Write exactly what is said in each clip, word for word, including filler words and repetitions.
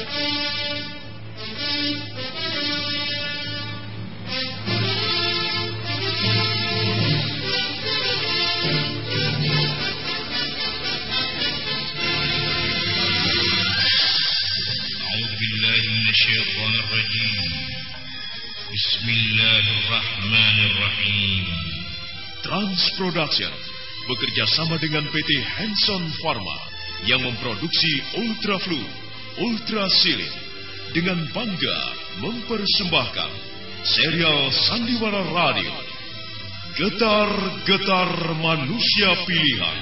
Bismillahirrahmanirrahim. Trans Production bekerja sama dengan P T Hanson Pharma yang memproduksi Ultra Flu, Ultra Silin dengan bangga mempersembahkan serial Sandiwara Radio Getar-Getar Manusia Pilihan.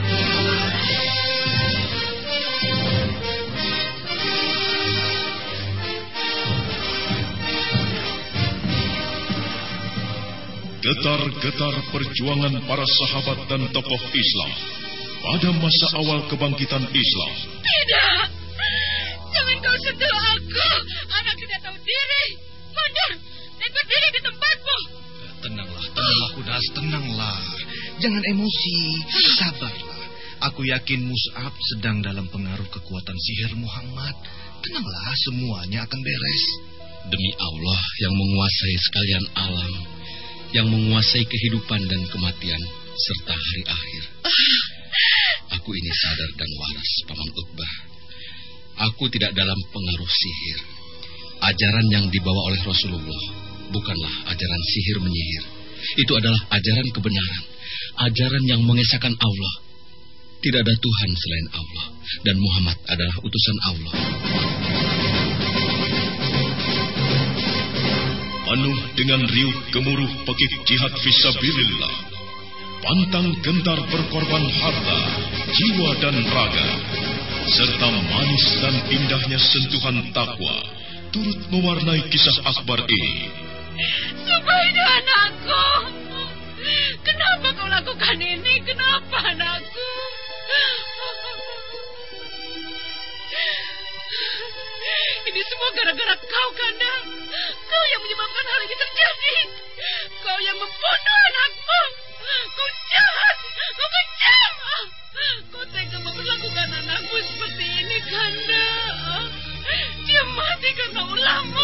Getar-getar perjuangan para sahabat dan tokoh Islam pada masa awal kebangkitan Islam. Tidak! Jangan kau sentuh aku! Anak tidak tahu diri! Mundur! Dan berdiri di tempatmu! Tenanglah, tenanglah Kudas, tenanglah. Jangan emosi, sabarlah. Aku yakin Mus'ab sedang dalam pengaruh kekuatan sihir Muhammad. Tenanglah, semuanya akan beres. Demi Allah yang menguasai sekalian alam, yang menguasai kehidupan dan kematian serta hari akhir. Aku ini sadar dan waras, Paman Utbah. Aku tidak dalam pengaruh sihir. Ajaran yang dibawa oleh Rasulullah bukanlah ajaran sihir menyihir. Itu adalah ajaran kebenaran, ajaran yang mengesahkan Allah. Tidak ada Tuhan selain Allah, dan Muhammad adalah utusan Allah. Penuh dengan riuh gemuruh pekik jihad fisabilillah, pantang gentar berkorban harta, jiwa dan raga, serta manis dan indahnya sentuhan takwa turut mewarnai kisah akbar ini. Subaida, anakku, kenapa kau lakukan ini? Kenapa, anakku? Ini semua gara-gara kau, Kanda. Kau yang menyebabkan hal ini terjadi. Kau yang membunuh anakku. Kau jahat. Kau kejam. Kau tega memperlakukan anakku seperti ini, Kanda. Dia mati karena ulahmu.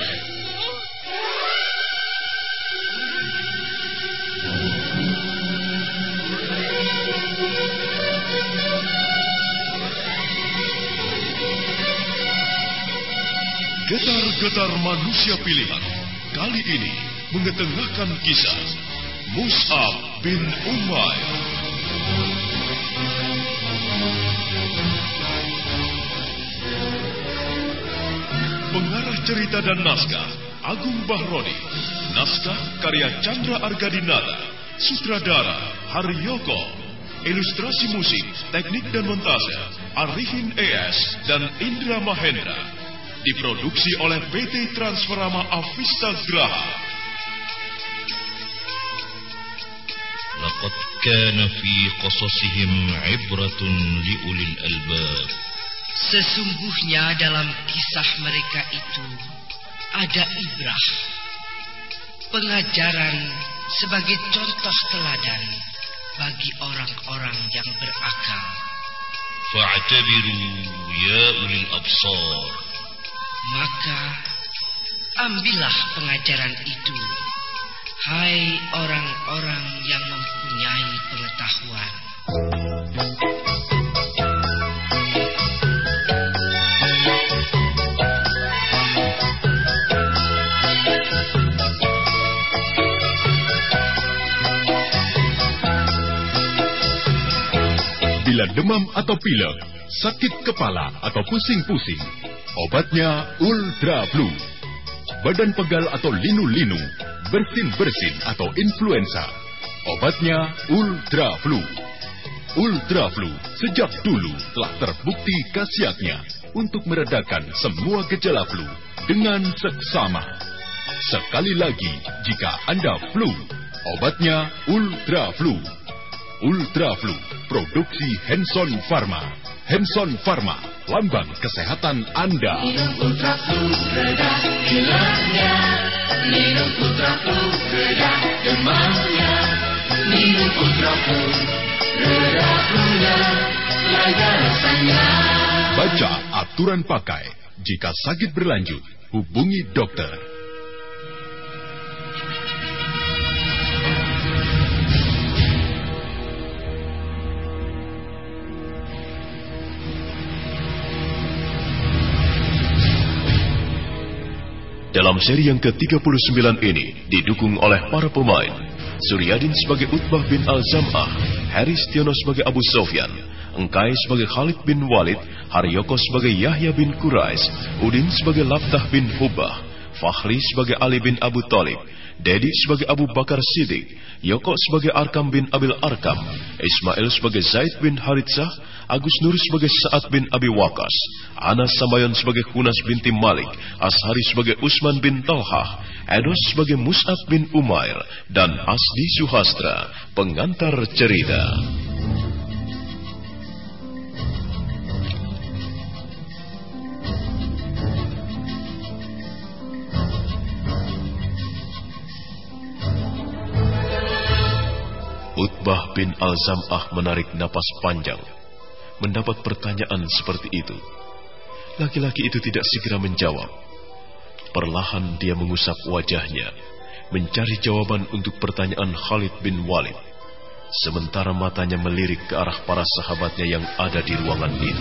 Getar-getar manusia pilihan kali ini mengetengahkan kisah Mus'ab bin Umair. Pengarah cerita dan naskah Agung Bahroni, naskah karya Chandra Argadinata, sutradara Haryoko, ilustrasi musik, teknik dan montase Arifin E S dan Indra Mahendra. Diproduksi oleh P T Transferama Avista Graha. Laqad kana fi qasasihim ibratun liulil albab. Sesungguhnya dalam kisah mereka itu ada ibrah, pengajaran sebagai contoh teladan bagi orang-orang yang berakal. Fa'tabiru ya ulil absar. Maka ambillah pengajaran itu, hai orang-orang yang mempunyai pengetahuan. Bila demam atau pilek, sakit kepala atau pusing-pusing, obatnya Ultra Flu. Badan pegal atau linu-linu, bersin-bersin atau influenza, obatnya Ultra Flu. Ultra Flu sejak dulu telah terbukti khasiatnya untuk meredakan semua gejala flu dengan seksama. Sekali lagi, jika Anda flu, obatnya Ultra Flu. Ultra Flu, produksi Hanson Pharma. Hanson Pharma, lambang kesehatan Anda. Minum Ultra Flu, reda hilangnya. Minum Ultra Flu, reda demamnya. Minum Ultra Flu, reda flu-nya, lega rasanya. Baca aturan pakai. Jika sakit berlanjut, hubungi dokter. Dalam seri yang ke tiga puluh sembilan ini didukung oleh para pemain Suryadin sebagai Utbah bin Al-Zam'ah, Haris Tiono sebagai Abu Sofyan, Engkai sebagai Khalid bin Walid, Haryoko sebagai Yahya bin Quraish, Udin sebagai Laftah bin Hubah, Fakhri sebagai Ali bin Abu Thalib, Dedi sebagai Abu Bakar Siddiq, Yoko sebagai Arkam bin Abil Arkam, Ismail sebagai Zaid bin Haritsah, Agus Nur sebagai Sa'ad bin Abi Waqqas, Anas Sambayon sebagai Hunas binti Malik, Ashari sebagai Usman bin Talhah, Edos sebagai Mus'ab bin Umair, dan Asdi Suhastra, pengantar cerita. Utbah bin Al-Zam'ah menarik napas panjang. Mendapat pertanyaan seperti itu, laki-laki itu tidak segera menjawab. Perlahan dia mengusap wajahnya, mencari jawaban untuk pertanyaan Khalid bin Walid. Sementara matanya melirik ke arah para sahabatnya yang ada di ruangan itu.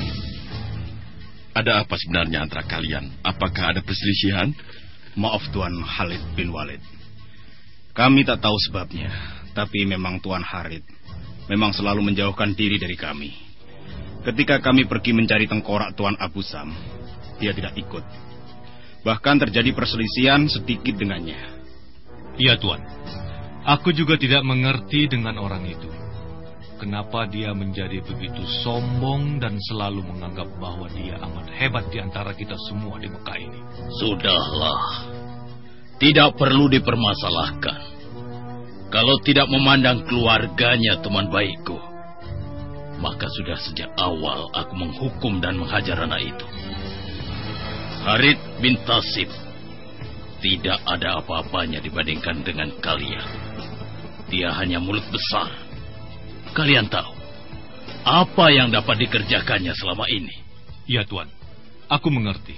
Ada apa sebenarnya antara kalian? Apakah ada perselisihan? Maaf Tuan Khalid bin Walid, kami tak tahu sebabnya. Tapi memang Tuan Khalid memang selalu menjauhkan diri dari kami. Ketika kami pergi mencari tengkorak Tuan Abu Sam, dia tidak ikut. Bahkan terjadi perselisihan sedikit dengannya. Iya Tuan, aku juga tidak mengerti dengan orang itu. Kenapa dia menjadi begitu sombong dan selalu menganggap bahwa dia amat hebat di antara kita semua di Mekah ini. Sudahlah, tidak perlu dipermasalahkan. Kalau tidak memandang keluarganya teman baikku, maka sudah sejak awal aku menghukum dan menghajar anak itu. Harith bin Tasib tidak ada apa-apanya dibandingkan dengan kalian. Dia hanya mulut besar. Kalian tahu apa yang dapat dikerjakannya selama ini? Ya Tuan, aku mengerti.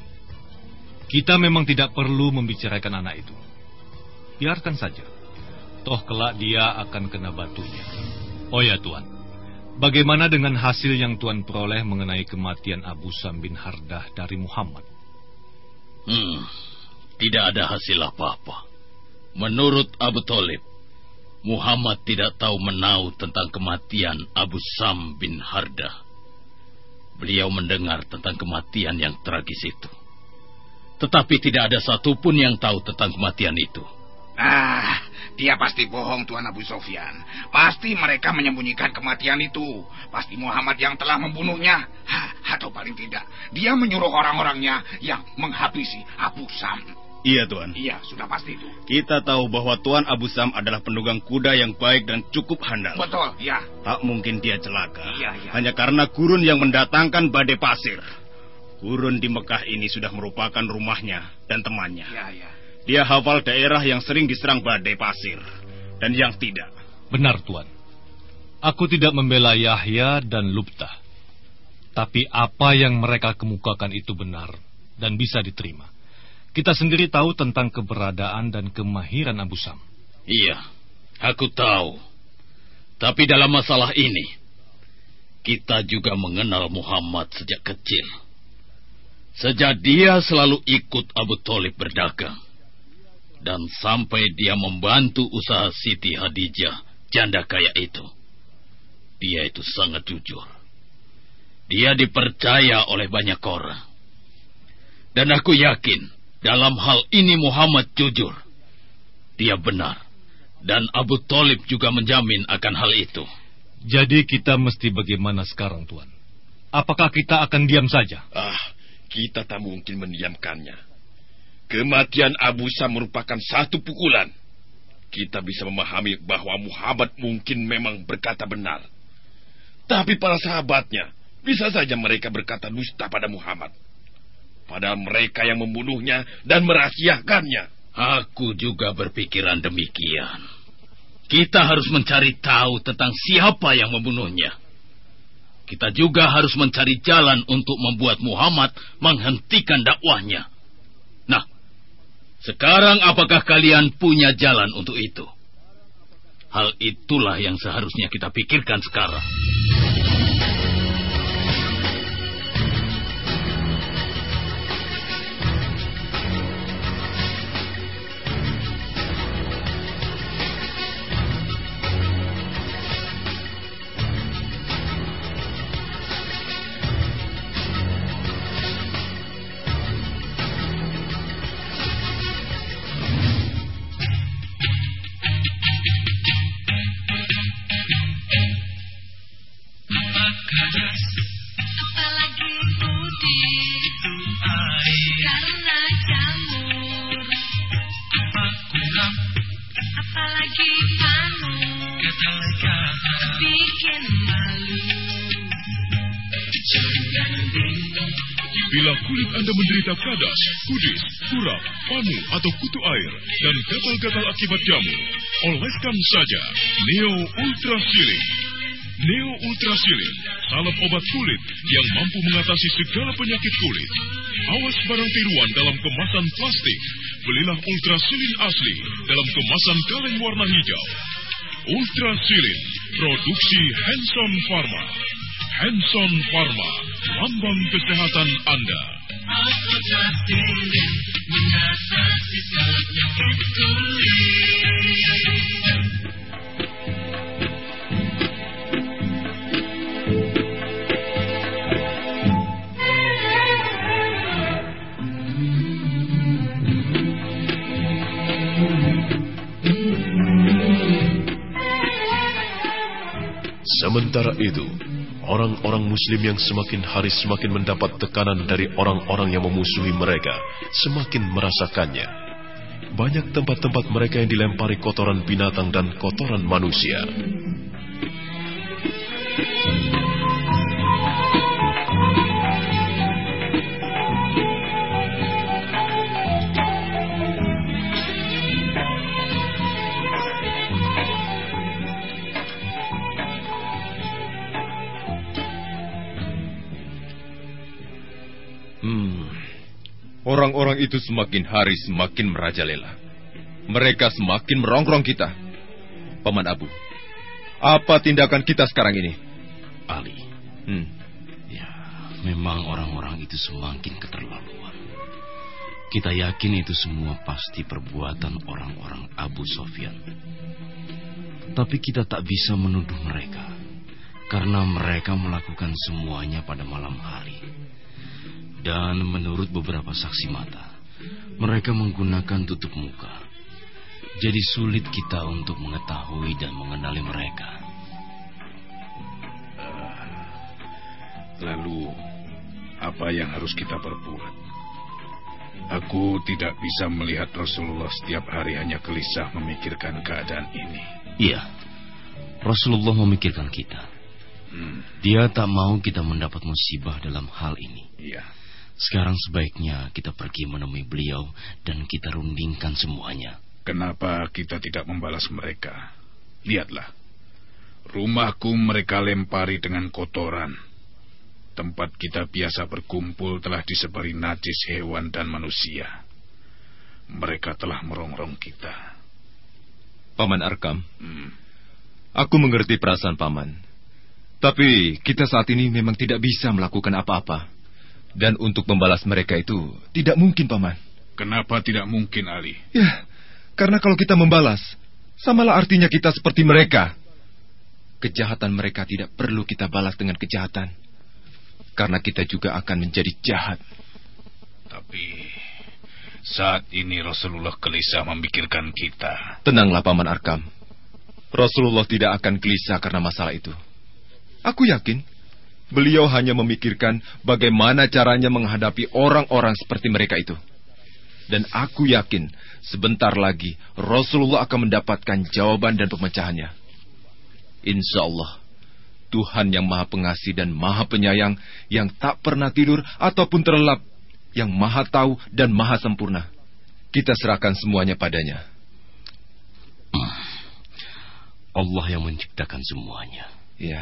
Kita memang tidak perlu membicarakan anak itu. Biarkan saja. Toh kelak dia akan kena batunya. Oh ya Tuan, bagaimana dengan hasil yang Tuan peroleh mengenai kematian Abu Sam bin Hardah dari Muhammad? Hmm, tidak ada hasil apa-apa. Menurut Abu Thalib, Muhammad tidak tahu menau tentang kematian Abu Sam bin Hardah. Beliau mendengar tentang kematian yang tragis itu, tetapi tidak ada satupun yang tahu tentang kematian itu. Ah, dia pasti bohong Tuan Abu Sofyan. Pasti mereka menyembunyikan kematian itu. Pasti Muhammad yang telah membunuhnya. Ha, atau paling tidak, dia menyuruh orang-orangnya yang menghabisi Abu Sam. Iya Tuan. Iya, sudah pasti itu. Kita tahu bahwa Tuan Abu Sam adalah penunggang kuda yang baik dan cukup handal. Betul, ya. Tak mungkin dia celaka. Iya, iya. Hanya karena gurun yang mendatangkan badai pasir. Gurun di Mekah ini sudah merupakan rumahnya dan temannya. Iya, iya. Dia hafal daerah yang sering diserang badai pasir dan yang tidak. Benar Tuan. Aku tidak membela Yahya dan Lubtah. Tapi apa yang mereka kemukakan itu benar dan bisa diterima. Kita sendiri tahu tentang keberadaan dan kemahiran Abu Sam. Iya, aku tahu. Tapi dalam masalah ini, kita juga mengenal Muhammad sejak kecil. Sejak dia selalu ikut Abu Thalib berdagang. Dan sampai dia membantu usaha Siti Hadijah, janda kaya itu. Dia itu sangat jujur. Dia dipercaya oleh banyak orang. Dan aku yakin, dalam hal ini Muhammad jujur. Dia benar. Dan Abu Thalib juga menjamin akan hal itu. Jadi kita mesti bagaimana sekarang, Tuan? Apakah kita akan diam saja? Ah, kita tak mungkin mendiamkannya. Kematian Abu Sam merupakan satu pukulan. Kita bisa memahami bahwa Muhammad mungkin memang berkata benar. Tapi para sahabatnya, bisa saja mereka berkata dusta pada Muhammad. Padahal mereka yang membunuhnya dan merahasiakannya. Aku juga berpikiran demikian. Kita harus mencari tahu tentang siapa yang membunuhnya. kita juga harus mencari jalan untuk membuat Muhammad menghentikan dakwahnya. Nah, sekarang apakah kalian punya jalan untuk itu? Hal itulah yang seharusnya kita pikirkan sekarang. Bila kulit Anda menderita kadas, kudis, kurap, panu, atau kutu air, dan gatal-gatal akibat jamur, oleskan saja Neo Ultra Healing. Neo Ultra Healing, salep obat kulit yang mampu mengatasi segala penyakit kulit. Awas barang tiruan dalam kemasan plastik. Belilah Ultra Healing asli dalam kemasan kaleng warna hijau. Ultra Healing, produksi Hanson Pharma. Hanson Pharma, lambang kesehatan Anda. Ultra Healing mengatasi segala penyakit kulit. Sementara itu, orang-orang Muslim yang semakin hari semakin mendapat tekanan dari orang-orang yang memusuhi mereka, semakin merasakannya. Banyak tempat-tempat mereka yang dilempari kotoran binatang dan kotoran manusia. Orang-orang itu semakin hari semakin merajalela. Mereka semakin merongrong kita. Paman Abu, apa tindakan kita sekarang ini? Ali, hmm. ya memang orang-orang itu semakin keterlaluan. Kita yakin itu semua pasti perbuatan orang-orang Abu Sofyan. Tapi kita tak bisa menuduh mereka, karena mereka melakukan semuanya pada malam hari. Dan menurut beberapa saksi mata, mereka menggunakan tutup muka. Jadi sulit kita untuk mengetahui dan mengenali mereka. Lalu, apa yang harus kita perbuat? Aku tidak bisa melihat Rasulullah setiap hari hanya gelisah memikirkan keadaan ini. Iya, Rasulullah memikirkan kita. Hmm. Dia tak mau kita mendapat musibah dalam hal ini. Iya. Sekarang sebaiknya kita pergi menemui beliau dan kita rundingkan semuanya. Kenapa kita tidak membalas mereka? Lihatlah, rumahku mereka lempari dengan kotoran. Tempat kita biasa berkumpul telah disebari najis hewan dan manusia. Mereka telah merongrong kita. Paman Arkam, hmm. aku mengerti perasaan Paman. Tapi kita saat ini memang tidak bisa melakukan apa-apa. Dan untuk membalas mereka itu tidak mungkin, Paman. Kenapa tidak mungkin, Ali? Ya, karena kalau kita membalas, samalah artinya kita seperti mereka. Kejahatan mereka tidak perlu kita balas dengan kejahatan. Karena kita juga akan menjadi jahat. Tapi saat ini Rasulullah gelisah memikirkan kita. Tenanglah, Paman Arkam. Rasulullah tidak akan gelisah karena masalah itu. Aku yakin beliau hanya memikirkan bagaimana caranya menghadapi orang-orang seperti mereka itu. Dan aku yakin sebentar lagi Rasulullah akan mendapatkan jawaban dan pemecahannya. Insya Allah, Tuhan yang Maha Pengasih dan Maha Penyayang, yang tak pernah tidur ataupun terlelap, yang Maha Tahu dan Maha Sempurna. Kita serahkan semuanya padanya. Allah yang menciptakan semuanya. Ya.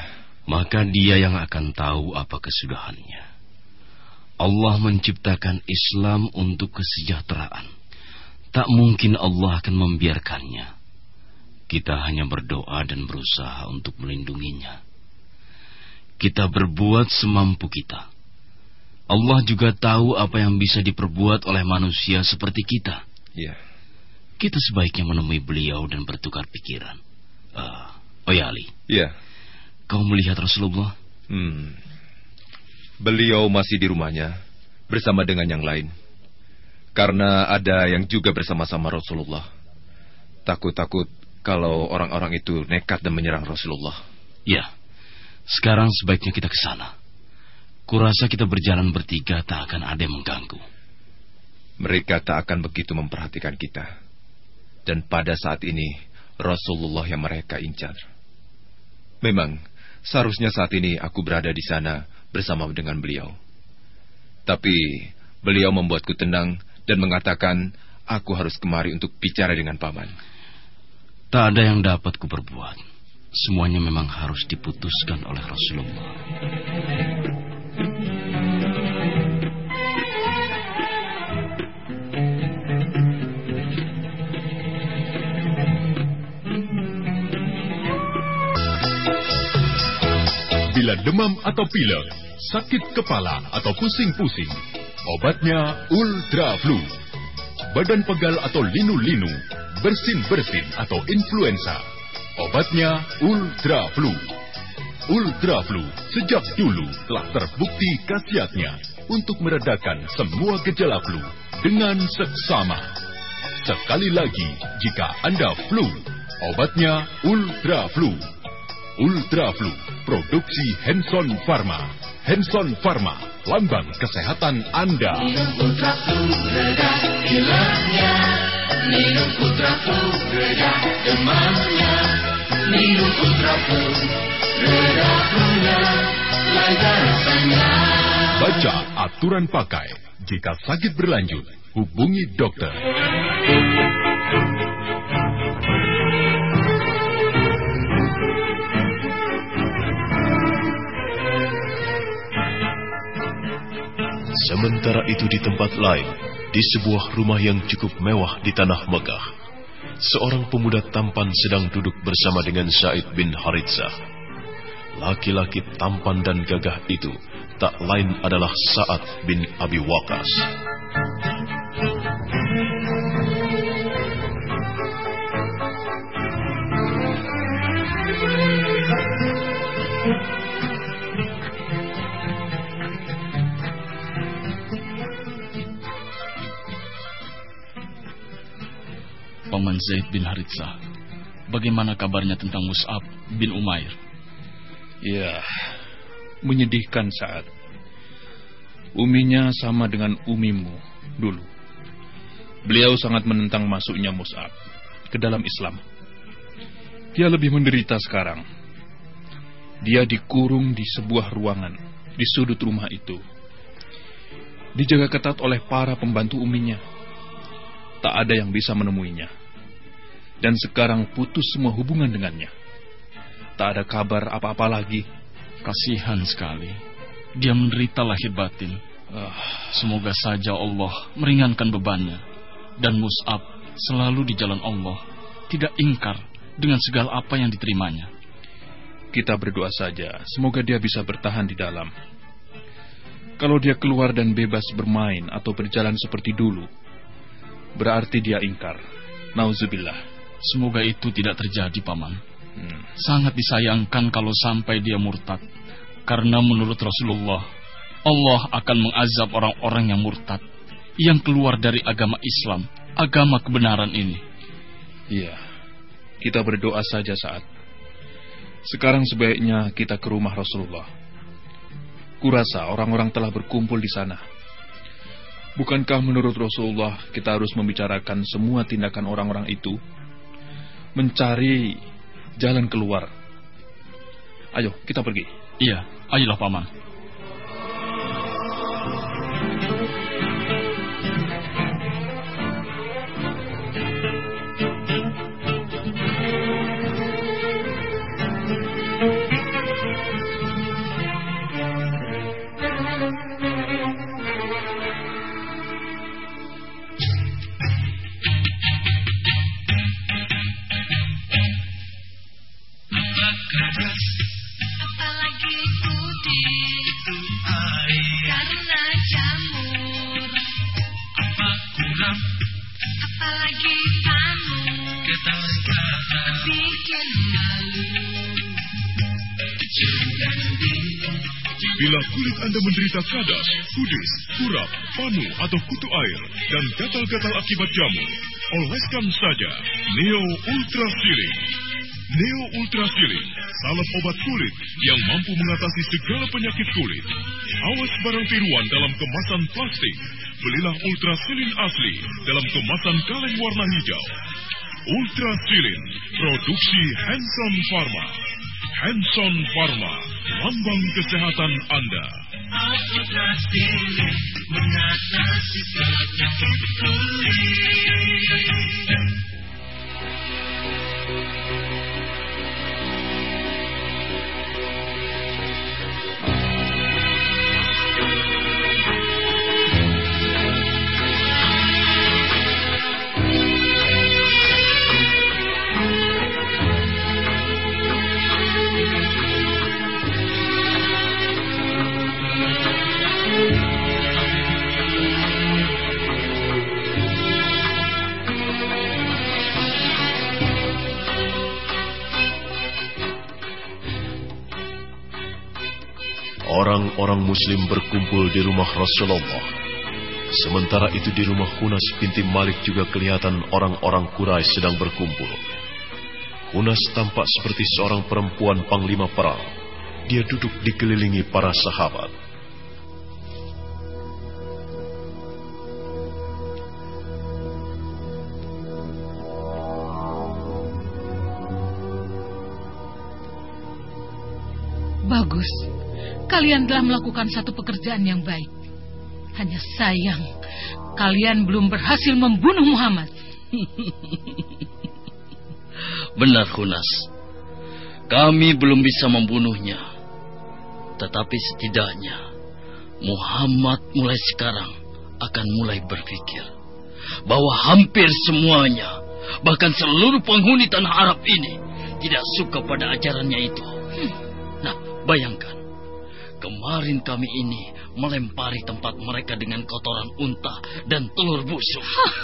maka dia yang akan tahu apa kesudahannya. Allah menciptakan Islam untuk kesejahteraan. Tak mungkin Allah akan membiarkannya. Kita hanya berdoa dan berusaha untuk melindunginya. Kita berbuat semampu kita. Allah juga tahu apa yang bisa diperbuat oleh manusia seperti kita. Ya. Kita sebaiknya menemui beliau dan bertukar pikiran. Uh, oh ya Ali. Ya. Kau melihat Rasulullah? Hmm. Beliau masih di rumahnya bersama dengan yang lain. Karena ada yang juga bersama-sama Rasulullah. Takut-takut kalau orang-orang itu nekat dan menyerang Rasulullah. Ya. Sekarang sebaiknya kita ke sana. Kurasa kita berjalan bertiga tak akan ada yang mengganggu. Mereka tak akan begitu memperhatikan kita. Dan pada saat ini Rasulullah yang mereka incar. Memang seharusnya saat ini aku berada di sana bersama dengan beliau. Tapi beliau membuatku tenang dan mengatakan aku harus kemari untuk bicara dengan paman. Tak ada yang dapat kuperbuat. Semuanya memang harus diputuskan oleh Rasulullah. Bila demam atau pilek, sakit kepala atau pusing-pusing, obatnya Ultra Flu. Badan pegal atau linu-linu, bersin-bersin atau influenza, obatnya Ultra Flu. Ultra Flu sejak dulu telah terbukti khasiatnya untuk meredakan semua gejala flu dengan seksama. Sekali lagi, jika Anda flu, obatnya Ultra Flu. Ultra Flu, produksi Hanson Pharma. Hanson Pharma, lambang kesehatan Anda. Minum Ultra Flu, reda hilangnya. Minum Ultra Flu, reda demamnya. Minum Ultra Flu, reda flu-nya, lega rasanya. Baca aturan pakai. Jika sakit berlanjut, hubungi dokter. Sementara itu di tempat lain, di sebuah rumah yang cukup mewah di tanah Mekah, seorang pemuda tampan sedang duduk bersama dengan Zaid bin Haritsah. Laki-laki tampan dan gagah itu tak lain adalah Sa'ad bin Abi Waqqas. Paman Zaid bin Haritsah, bagaimana kabarnya tentang Mus'ab bin Umair? Ya, menyedihkan Sa'ad. Uminya sama dengan umimu dulu. Beliau sangat menentang masuknya Mus'ab ke dalam Islam. Dia lebih menderita sekarang. Dia dikurung di sebuah ruangan di sudut rumah itu. Dijaga ketat oleh para pembantu uminya. Tak ada yang bisa menemuinya. Dan sekarang putus semua hubungan dengannya. Tak ada kabar apa-apa lagi. Kasihan sekali. Dia menderita lahir batin. Ah. Semoga saja Allah meringankan bebannya. Dan Mus'ab selalu di jalan Allah, tidak ingkar dengan segala apa yang diterimanya. Kita berdoa saja, semoga dia bisa bertahan di dalam. Kalau dia keluar dan bebas bermain atau berjalan seperti dulu, berarti dia ingkar. Nauzubillah. Semoga itu tidak terjadi, Paman. Hmm. Sangat disayangkan kalau sampai dia murtad. Karena menurut Rasulullah, Allah akan mengazab orang-orang yang murtad, yang keluar dari agama Islam, agama kebenaran ini. Iya, kita berdoa saja Saat. Sekarang sebaiknya kita ke rumah Rasulullah. Kurasa orang-orang telah berkumpul di sana. Bukankah menurut Rasulullah kita harus membicarakan semua tindakan orang-orang itu? Mencari jalan keluar. Ayo, kita pergi. Iya, ayolah Paman. Karena jamur apa kurang, apalagi kamu ketangkaran bikin malu. Bila kulit Anda menderita kadas, kudis, kurap, panu atau kutu air, dan gatal-gatal akibat jamur, oleskan saja Neo Ultra Sealing. Neo Ultra Sealing, salep obat kulit yang mampu mengatasi segala penyakit kulit. Awas barang tiruan dalam kemasan plastik. Belilah Ultra Sealing asli dalam kemasan kaleng warna hijau. Ultra Sealing, produksi Hanson Pharma. Hanson Pharma, lambang kesehatan Anda. Ultra Sealing mengatasi penyakit kulit. Orang-orang Muslim berkumpul di rumah Rasulullah. Sementara itu di rumah Hunas binti Malik juga kelihatan orang-orang Quraisy sedang berkumpul. Hunas tampak seperti seorang perempuan panglima perang. Dia duduk dikelilingi para sahabat. Bagus. Kalian telah melakukan satu pekerjaan yang baik. Hanya sayang, kalian belum berhasil membunuh Muhammad. Benar, Hunas. Kami belum bisa membunuhnya. Tetapi setidaknya, Muhammad mulai sekarang akan mulai berpikir bahwa hampir semuanya, bahkan seluruh penghuni tanah Arab ini, tidak suka pada ajarannya itu. Hmm. Nah, bayangkan. Kemarin kami ini melempari tempat mereka dengan kotoran unta dan telur busuk.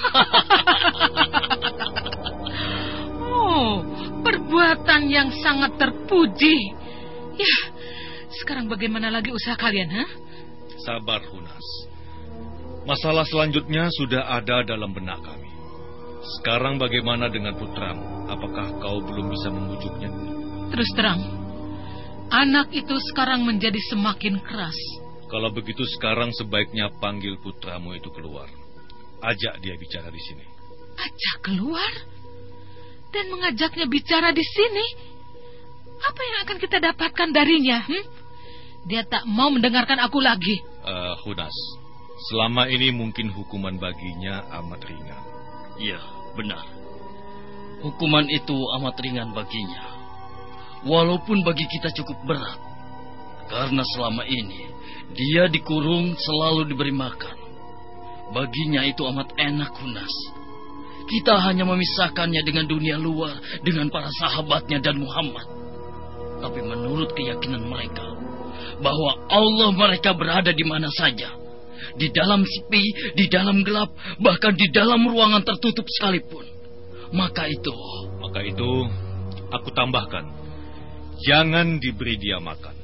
Oh, perbuatan yang sangat terpuji. Ya, sekarang bagaimana lagi usaha kalian, ha? Sabar, Hunas. Masalah selanjutnya sudah ada dalam benak kami. Sekarang bagaimana dengan putramu? Apakah kau belum bisa membujuknya? Terus terang, anak itu sekarang menjadi semakin keras. Kalau begitu sekarang sebaiknya panggil putramu itu keluar. Ajak dia bicara di sini. Ajak keluar? Dan mengajaknya bicara di sini? Apa yang akan kita dapatkan darinya? Hmm? Dia tak mau mendengarkan aku lagi. Uh, Hunas, selama ini mungkin hukuman baginya amat ringan. Iya, benar. Hukuman itu amat ringan baginya. Walaupun bagi kita cukup berat. Karena selama ini dia dikurung selalu diberi makan. Baginya itu amat enak, Hunas. Kita hanya memisahkannya dengan dunia luar, dengan para sahabatnya dan Muhammad. Tapi menurut keyakinan mereka, bahwa Allah mereka berada di mana saja. Di dalam sepi, di dalam gelap, bahkan di dalam ruangan tertutup sekalipun. Maka itu... Maka itu, aku tambahkan. Jangan diberi dia makan.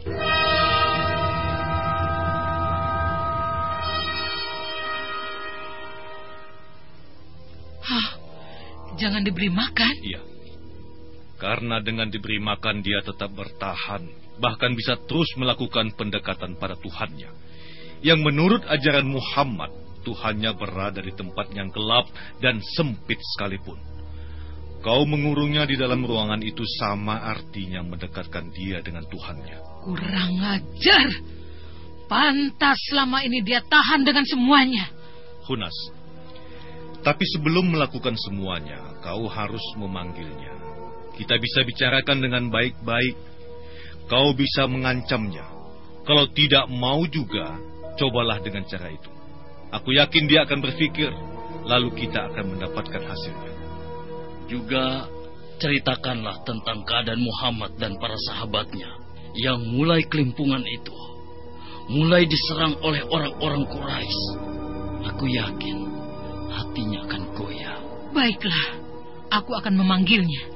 Hah? Jangan diberi makan? Iya. Karena dengan diberi makan dia tetap bertahan, bahkan bisa terus melakukan pendekatan pada Tuhannya. Yang menurut ajaran Muhammad, Tuhannya berada di tempat yang gelap dan sempit sekalipun. Kau mengurungnya di dalam ruangan itu sama artinya mendekatkan dia dengan Tuhannya. Kurang ajar. Pantas selama ini dia tahan dengan semuanya. Hunas, tapi sebelum melakukan semuanya, kau harus memanggilnya. Kita bisa bicarakan dengan baik-baik. Kau bisa mengancamnya. Kalau tidak mau juga, cobalah dengan cara itu. Aku yakin dia akan berpikir, lalu kita akan mendapatkan hasilnya. Juga ceritakanlah tentang keadaan Muhammad dan para sahabatnya yang mulai kelimpungan itu. mulai diserang oleh orang-orang Quraisy, aku yakin hatinya akan goyah. Baiklah, aku akan memanggilnya.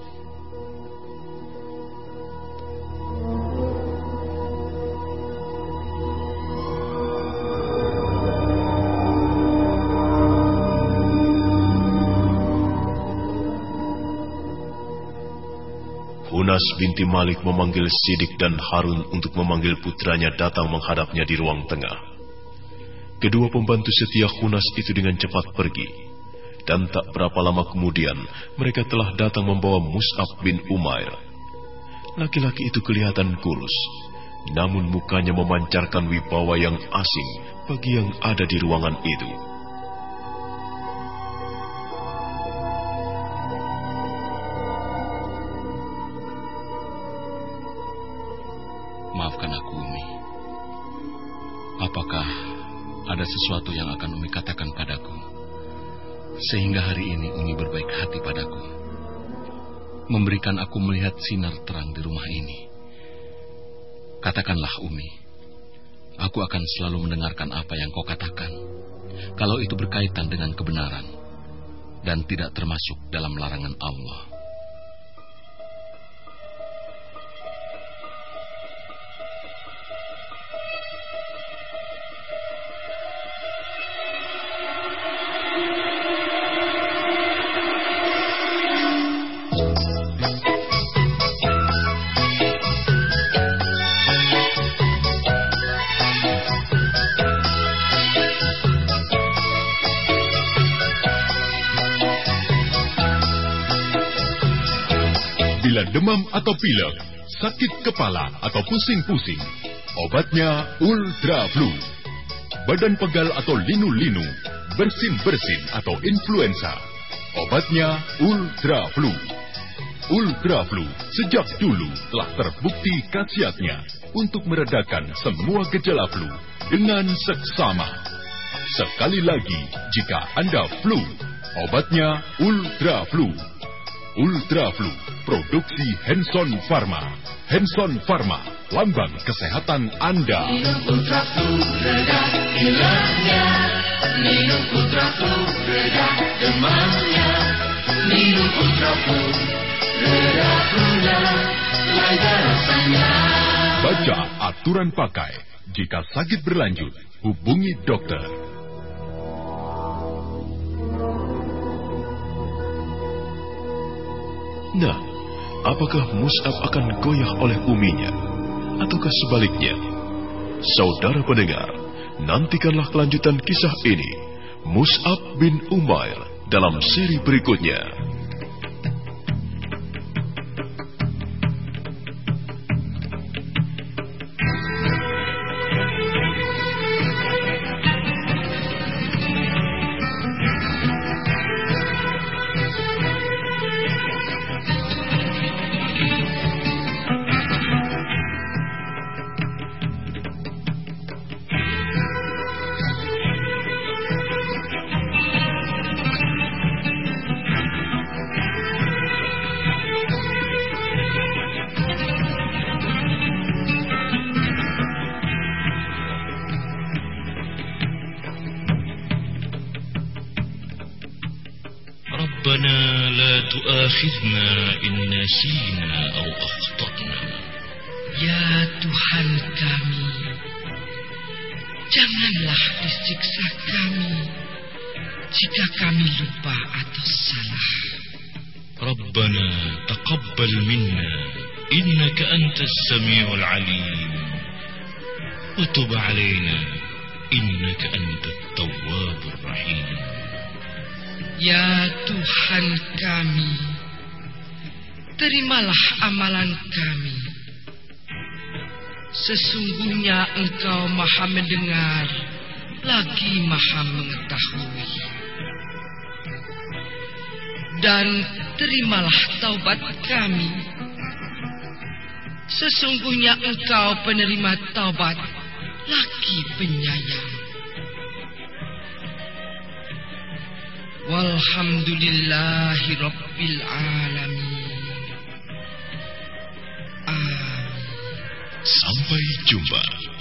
Hunas binti Malik memanggil Sidik dan Harun untuk memanggil putranya datang menghadapnya di ruang tengah. Kedua pembantu setia Hunas itu dengan cepat pergi, dan tak berapa lama kemudian mereka telah datang membawa Mus'ab bin Umair. Laki-laki itu kelihatan kurus, namun mukanya memancarkan wibawa yang asing bagi yang ada di ruangan itu. Maafkan aku, Umi. Apakah ada sesuatu yang akan Umi katakan padaku, sehingga hari ini Umi berbaik hati padaku, memberikan aku melihat sinar terang di rumah ini? Katakanlah, Umi. Aku akan selalu mendengarkan apa yang kau katakan, kalau itu berkaitan dengan kebenaran dan tidak termasuk dalam larangan Allah. Bila demam atau pilek, sakit kepala atau pusing-pusing, obatnya Ultra Flu. Badan pegal atau linu-linu, bersin-bersin atau influenza, obatnya Ultra Flu. Ultra Flu sejak dulu telah terbukti khasiatnya untuk meredakan semua gejala flu dengan seksama. Sekali lagi, jika Anda flu, obatnya Ultra Flu. Ultra Flu, produksi Hanson Pharma. Hanson Pharma, lambang kesehatan Anda. Minum Ultra Flu, reda hilangnya. Minum Ultra Flu, reda demamnya. Minum Ultra Flu, reda pula, lega rasanya. Baca aturan pakai. Jika sakit berlanjut, hubungi dokter. Nah, apakah Mus'ab akan goyah oleh uminya? Ataukah sebaliknya? Saudara pendengar, nantikanlah kelanjutan kisah ini, Mus'ab bin Umair, dalam seri berikutnya. ربنا لا تؤاخذنا إن نسينا أو أخطأنا. Ya Tuhan kami, janganlah disiksa kami jika kami lupa atau salah. ربنا تقبل منا إنك أنت السميع العليم وتب علينا إنك أنت التواب الرحيم. Ya Tuhan kami, terimalah amalan kami. Sesungguhnya Engkau Maha mendengar, lagi Maha mengetahui. Dan terimalah taubat kami. Sesungguhnya Engkau penerima taubat, lagi penyayang. Walhamdulillahi Rabbil Alamin. Sampai jumpa.